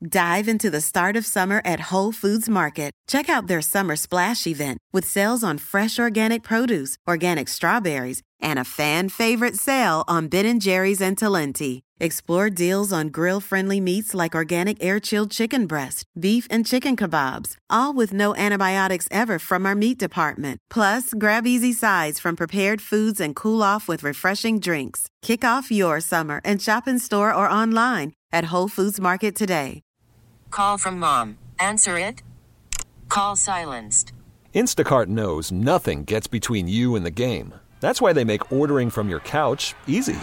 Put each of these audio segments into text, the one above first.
Dive into the start of summer at Whole Foods Market. Check out their Summer Splash event with sales on fresh organic produce, organic strawberries, and a fan-favorite sale on Ben & Jerry's and Talenti. Explore deals on grill-friendly meats like organic air-chilled chicken breast, beef and chicken kebabs, all with no antibiotics ever from our meat department. Plus, grab easy sides from prepared foods and cool off with refreshing drinks. Kick off your summer and shop in store or online at Whole Foods Market today. Call from mom. Answer it. Call silenced. Instacart knows nothing gets between you and the game. That's why they make ordering from your couch easy.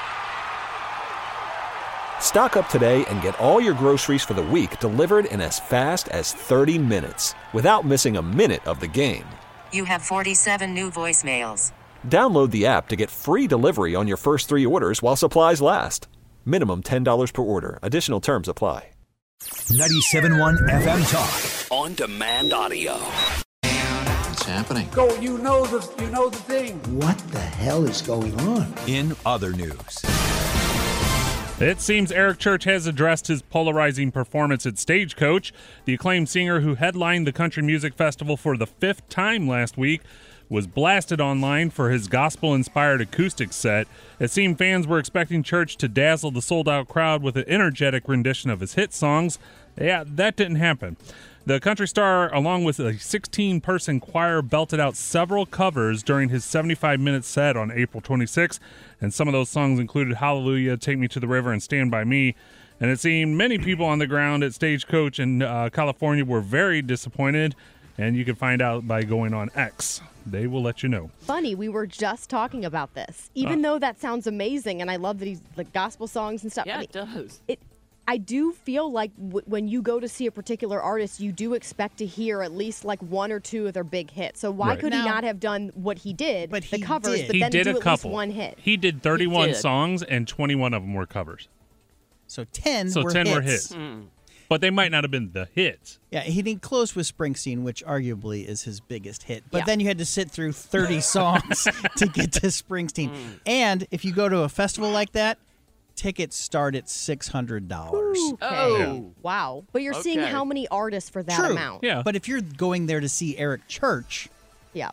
Stock up today and get all your groceries for the week delivered in as fast as 30 minutes without missing a minute of the game. You have 47 new voicemails. Download the app to get free delivery on your first 3 orders while supplies last. Minimum $10 per order. Additional terms apply. 97.1 FM Talk. On demand audio. What's happening? Go, you know the thing. What the hell is going on? In other news. It seems Eric Church has addressed his polarizing performance at Stagecoach. The acclaimed singer who headlined the Country Music Festival for the 5th time last week was blasted online for his gospel-inspired acoustic set. It seemed fans were expecting Church to dazzle the sold-out crowd with an energetic rendition of his hit songs. Yeah, that didn't happen. The country star, along with a 16-person choir, belted out several covers during his 75-minute set on April 26, and some of those songs included Hallelujah, Take Me to the River, and Stand By Me. And it seemed many people on the ground at Stagecoach in California were very disappointed, and you can find out by going on X. They will let you know. Funny, we were just talking about this. Even though that sounds amazing, and I love that he's like gospel songs and stuff. Yeah, it does. I do feel like when you go to see a particular artist, you do expect to hear at least like one or two of their big hits. So why could he not have done what he did, but the covers, but he then did do a at couple. least one hit? He did 31 songs, and 21 of them were covers. So 10 So were 10 hits. were hits. But they might not have been the hits. Yeah, he didn't close with Springsteen, which arguably is his biggest hit. But then you had to sit through 30 songs to get to Springsteen. And if you go to a festival like that, tickets start at $600. Okay. Oh. Wow. But you're seeing how many artists for that True. amount. Yeah. But if you're going there to see Eric Church... Yeah.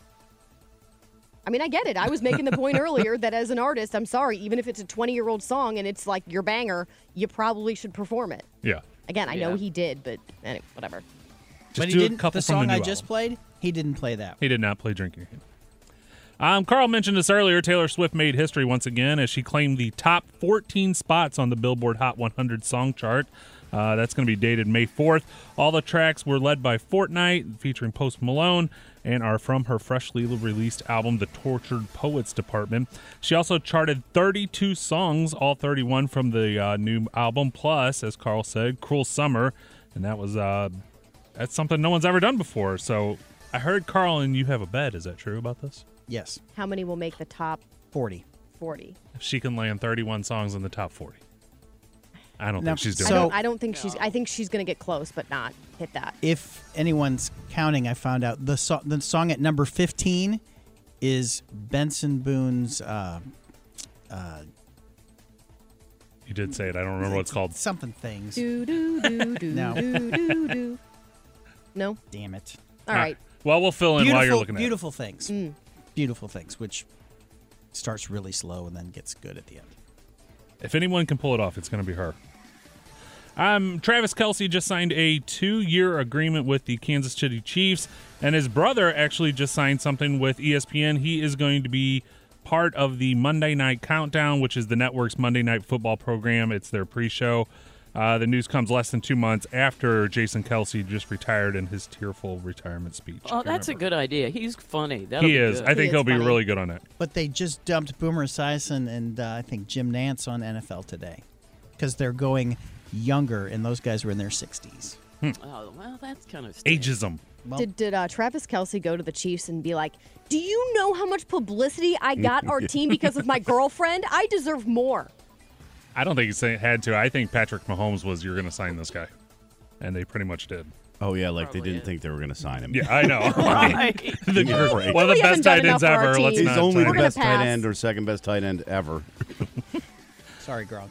I mean, I get it. I was making the point earlier that as an artist, I'm sorry, even if it's a 20-year-old song and it's like your banger, you probably should perform it. Yeah. Again, I know he did, but anyway, whatever. But he didn't. The song I just played, he didn't play that. He did not play Drinking Game. Carl mentioned this earlier. Taylor Swift made history once again as she claimed the top 14 spots on the Billboard Hot 100 song chart. That's going to be dated May 4th. All the tracks were led by Fortnite, featuring Post Malone, and are from her freshly released album, The Tortured Poets Department. She also charted 32 songs, all 31 from the new album, plus, as Carl said, Cruel Summer, and that was that's something no one's ever done before. So I heard, Carl, and you have a bet. Is that true about this? Yes. How many will make the top 40? 40. If she can land 31 songs in the top 40. I don't Now, think she's doing so- it. I don't think she's. I think she's going to get close, but not hit that. If anyone's counting, I found out the song at number 15 is Benson Boone's... You did say it. I don't remember what it's called. Something Things. Do, do, do, do, No. do, do, do. No? Damn it. All right. Well, we'll fill in while you're looking at it. Beautiful Things. Beautiful Things, which starts really slow and then gets good at the end. If anyone can pull it off, it's going to be her. Travis Kelce just signed a 2-year agreement with the Kansas City Chiefs, and his brother actually just signed something with ESPN. He is going to be part of the Monday Night Countdown, which is the network's Monday Night Football program. It's their pre-show. The news comes less than 2 months after Jason Kelce just retired in his tearful retirement speech. Oh, that's a good idea. He's funny. He is. I think he'll be really good on it. But they just dumped Boomer Esiason and I think Jim Nantz on NFL Today because they're going younger, and those guys were in their 60s. Oh, well, that's kind of ageism. Well, did Travis Kelce go to the Chiefs and be like, do you know how much publicity I got our team because of my girlfriend? I deserve more. I don't think he had to. I think Patrick Mahomes was, you're going to sign this guy. And they pretty much did. Oh, yeah, like they didn't think they were going to sign him. Yeah, I know. Right. One of the best tight ends ever. Let's He's not only the sign him. best tight end or second best tight end ever. Sorry, Gronk.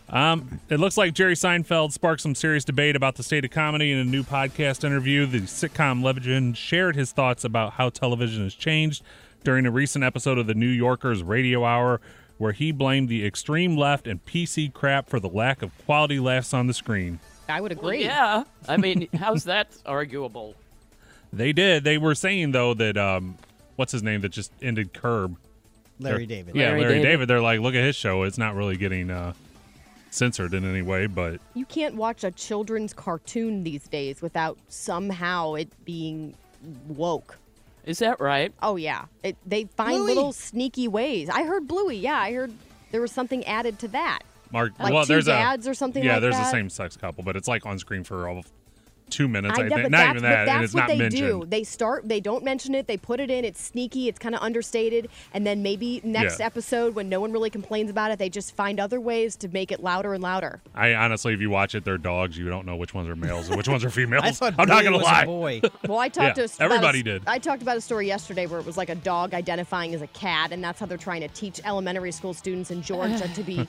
It looks like Jerry Seinfeld sparked some serious debate about the state of comedy in a new podcast interview. The sitcom legend shared his thoughts about how television has changed during a recent episode of the New Yorker's Radio Hour, where he blamed the extreme left and PC crap for the lack of quality laughs on the screen. I would agree. Well, yeah. I mean, how's that arguable? They did. They were saying, though, that, what's his name that just ended Curb? Larry David. Yeah, Larry David. They're like, look at his show. It's not really getting censored in any way, but... You can't watch a children's cartoon these days without somehow it being woke. Is that right? Oh, yeah. They find Bluey. little sneaky ways. I heard Bluey. Yeah, I heard there was something added to that. Mark, Like well, two there's dads or something like that? Yeah, there's a same-sex couple, but it's like on screen for all of 2 minutes, I know, think. but Not even that, that's and it's what not they mentioned. do. They don't mention it. They put it in. It's sneaky. It's kind of understated. And then maybe next episode, when no one really complains about it, they just find other ways to make it louder and louder. I honestly, if you watch it, they're dogs. You don't know which ones are males and which ones are females. I thought I'm not Bluey going to was a lie. boy. Well, I talked Yeah, to everybody did. I talked about a story yesterday where it was like a dog identifying as a cat, and that's how they're trying to teach elementary school students in Georgia to be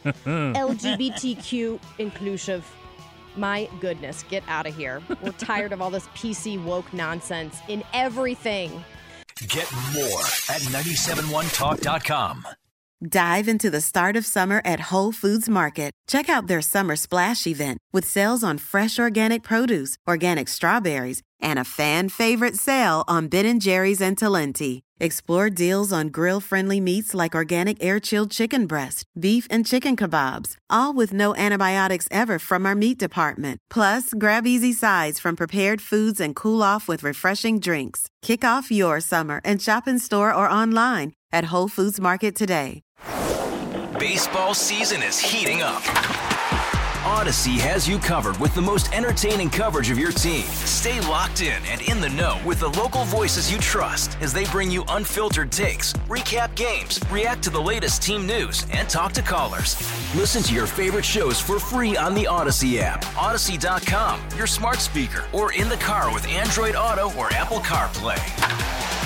LGBTQ inclusive. My goodness, get out of here. We're tired of all this PC woke nonsense in everything. Get more at 971talk.com. Dive into the start of summer at Whole Foods Market. Check out their Summer Splash event with sales on fresh organic produce, organic strawberries, and a fan-favorite sale on Ben & Jerry's and Talenti. Explore deals on grill-friendly meats like organic air-chilled chicken breast, beef and chicken kebabs, all with no antibiotics ever from our meat department. Plus, grab easy sides from prepared foods and cool off with refreshing drinks. Kick off your summer and shop in store or online at Whole Foods Market today. Baseball season is heating up. Odyssey has you covered with the most entertaining coverage of your team. Stay locked in and in the know with the local voices you trust as they bring you unfiltered takes, recap games, react to the latest team news, and talk to callers. Listen to your favorite shows for free on the Odyssey app, Odyssey.com, your smart speaker, or in the car with Android Auto or Apple CarPlay.